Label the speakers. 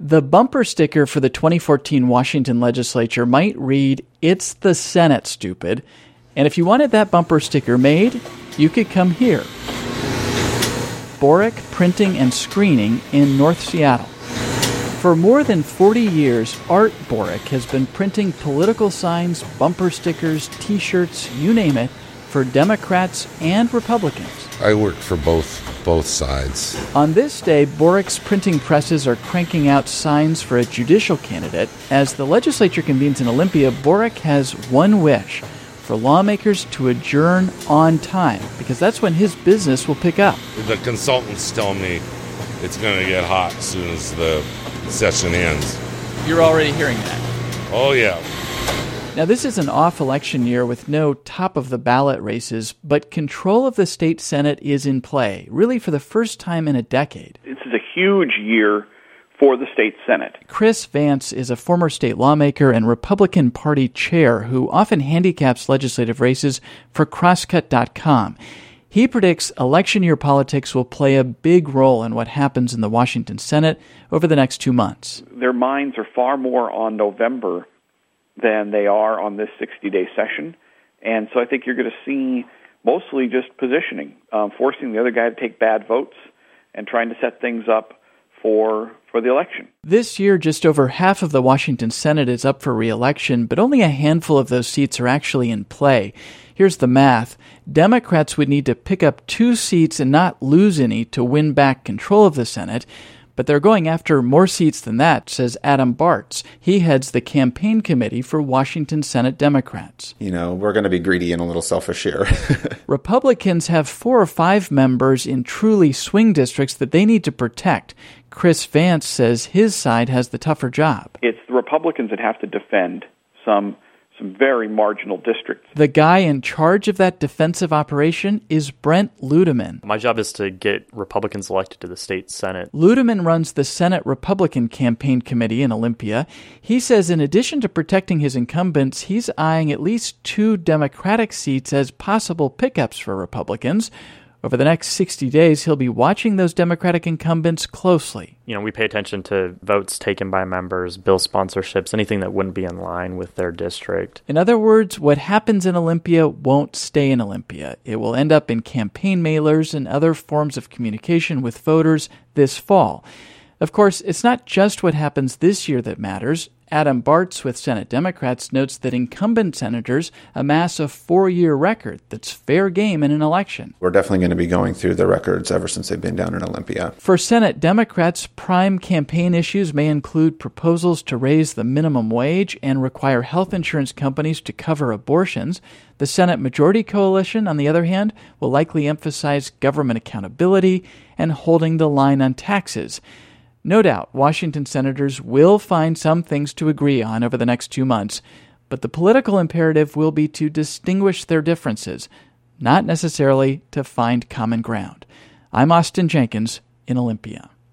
Speaker 1: The bumper sticker for the 2014 Washington legislature might read, "It's the Senate, stupid." And if you wanted that bumper sticker made, you could come here. Borick Printing and Screening in North Seattle. For more than 40 years, Art Borick has been printing political signs, bumper stickers, T-shirts, you name it, for Democrats and Republicans.
Speaker 2: I work for both sides.
Speaker 1: On this day, Borick's printing presses are cranking out signs for a judicial candidate. As the legislature convenes in Olympia, Borick has one wish: for lawmakers to adjourn on time, because that's when his business will pick up.
Speaker 2: The consultants tell me it's going to get hot as soon as the session ends.
Speaker 1: You're already hearing that.
Speaker 2: Oh, yeah.
Speaker 1: Now, this is an off-election year with no top-of-the-ballot races, but control of the state Senate is in play, really for the first time in a decade.
Speaker 3: This is a huge year for the state Senate.
Speaker 1: Chris Vance is a former state lawmaker and Republican Party chair who often handicaps legislative races for Crosscut.com. He predicts election year politics will play a big role in what happens in the Washington Senate over the next 2 months.
Speaker 3: Their minds are far more on November than they are on this 60-day session. And so I think you're going to see mostly just positioning, forcing the other guy to take bad votes and trying to set things up for the election.
Speaker 1: This year, just over half of the Washington Senate is up for re-election, but only a handful of those seats are actually in play. Here's the math. Democrats would need to pick up 2 seats and not lose any to win back control of the Senate, but they're going after more seats than that, says Adam Bartz. He heads the campaign committee for Washington Senate Democrats.
Speaker 4: We're going to be greedy and a little selfish here.
Speaker 1: Republicans have 4 or 5 members in truly swing districts that they need to protect. Chris Vance says his side has the tougher job.
Speaker 3: It's the Republicans that have to defend some very marginal districts.
Speaker 1: The guy in charge of that defensive operation is Brent Ludeman.
Speaker 5: My job is to get Republicans elected to the state Senate.
Speaker 1: Ludeman runs the Senate Republican Campaign Committee in Olympia. He says in addition to protecting his incumbents, he's eyeing at least 2 Democratic seats as possible pickups for Republicans. Over the next 60 days, he'll be watching those Democratic incumbents closely.
Speaker 5: We pay attention to votes taken by members, bill sponsorships, anything that wouldn't be in line with their district.
Speaker 1: In other words, what happens in Olympia won't stay in Olympia. It will end up in campaign mailers and other forms of communication with voters this fall. Of course, it's not just what happens this year that matters. Adam Bartz with Senate Democrats notes that incumbent senators amass a 4-year record that's fair game in an election.
Speaker 4: We're definitely going to be going through the records ever since they've been down in Olympia.
Speaker 1: For Senate Democrats, prime campaign issues may include proposals to raise the minimum wage and require health insurance companies to cover abortions. The Senate Majority Coalition, on the other hand, will likely emphasize government accountability and holding the line on taxes. No doubt, Washington senators will find some things to agree on over the next 2 months, but the political imperative will be to distinguish their differences, not necessarily to find common ground. I'm Austin Jenkins in Olympia.